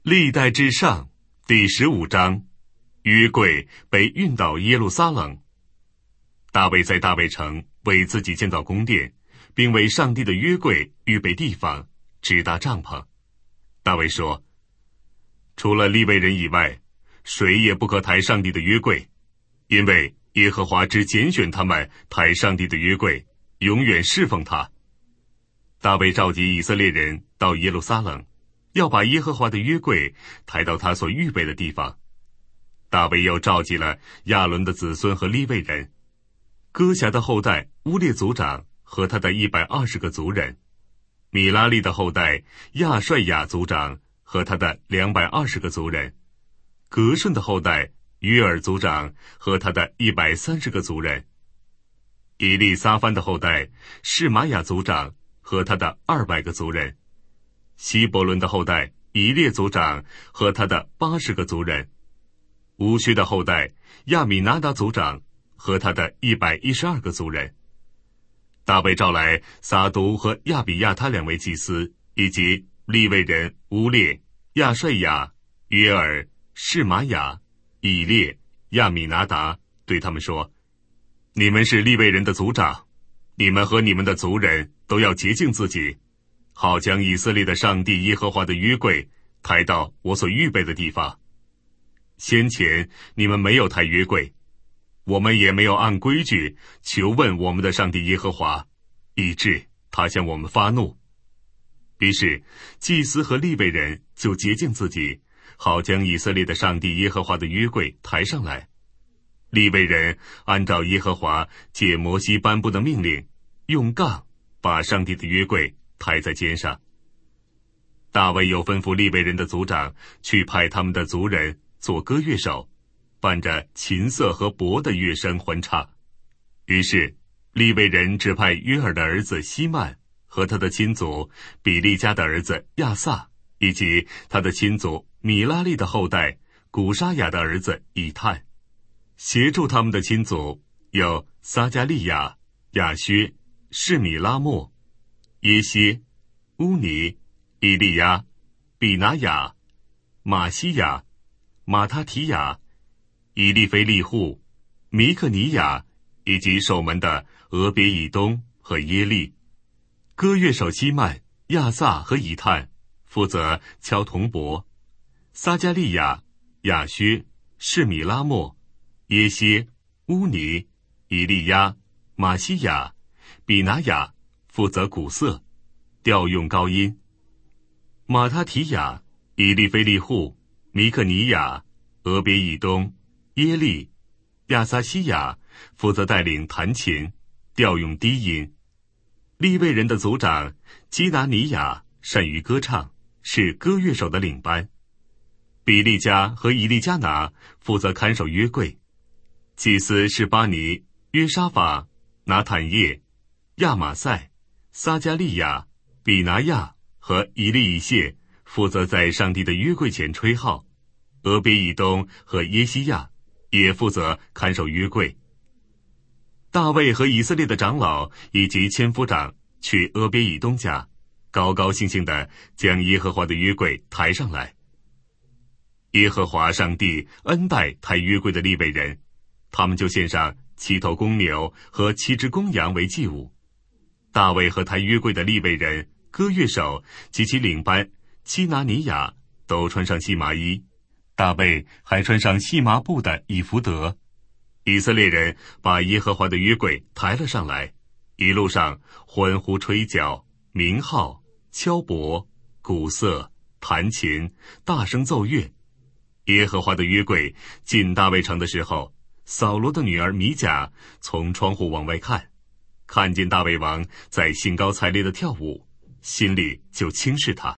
历代志上第15章，约柜被运到耶路撒冷。大卫在大卫城为自己建造宫殿，并为上帝的约柜预备地方，支搭帐篷。大卫说，除了利未人以外，谁也不可抬上帝的约柜，因为耶和华只拣选他们抬上帝的约柜，永远侍奉他。大卫召集以色列人到耶路撒冷，要把耶和华的约柜抬到他所预备的地方。大卫又召集了亚伦的子孙和利未人，哥辖的后代乌列族长和他的120个族人，米拉利的后代亚帅亚族长和他的220个族人，革顺的后代约尔族长和他的130个族人，以利撒番的后代示玛雅族长和他的200个族人，希伯伦的后代以列族长和他的80个族人，乌薛的后代亚米拿达族长和他的112个族人。大卫召来撒督和亚比亚他2位祭司，以及利未人乌列、亚帅亚、约尔、示玛雅、以列、亚米拿达，对他们说，你们是利未人的族长，你们和你们的族人都要洁净自己，好将以色列的上帝耶和华的约柜抬到我所预备的地方。先前你们没有抬约柜，我们也没有按规矩求问我们的上帝耶和华，以致他向我们发怒。于是祭司和利未人就洁净自己，好将以色列的上帝耶和华的约柜抬上来。利未人按照耶和华借摩西颁布的命令，用杠把上帝的约柜抬在肩上。大卫又吩咐利未人的族长去派他们的族人做歌乐手，伴着琴瑟和钹的乐声欢唱。于是利未人指派约尔的儿子希曼和他的亲族比利家的儿子亚萨，以及他的亲族米拉利的后代古沙雅的儿子以探。协助他们的亲族有撒加利亚、亚薛、示米拉莫、耶歇、乌尼、以利亚、比拿雅、马西亚、马他提亚、以利非利户、米克尼亚，以及守门的俄别以东和耶利。歌乐手希曼、亚萨和以探负责敲铜钹，撒加利亚、亚薛、示米拉莫、耶歇、乌尼、以利亚、马西亚、比拿雅负责鼓瑟，调用高音。马他提亚、以利非利户、米克尼亚、俄别以东、耶利、亚撒西亚负责带领弹琴，调用低音。利未人的族长基拿尼亚善于歌唱，是歌乐手的领班。比利家和以利加拿负责看守约柜。祭司是巴尼、约沙法、拿坦叶、亚玛赛、撒加利亚、比拿亚和以利以谢负责在上帝的约柜前吹号。俄别以东和耶西亚也负责看守约柜。大卫和以色列的长老以及千夫长去俄别以东家，高高兴兴地将耶和华的约柜抬上来。耶和华上帝恩待抬约柜的利未人，他们就献上7头公牛和7只公羊为祭物。大卫和抬约柜的利未人、歌乐手及其领班基拿尼亚都穿上细麻衣，大卫还穿上细麻布的以弗得。以色列人把耶和华的约柜抬了上来，一路上欢呼吹角、鸣号、敲钹、鼓瑟、弹琴，大声奏乐。耶和华的约柜进大卫城的时候，扫罗的女儿米甲从窗户往外看，看见大卫王在兴高采烈地跳舞，心里就轻视他。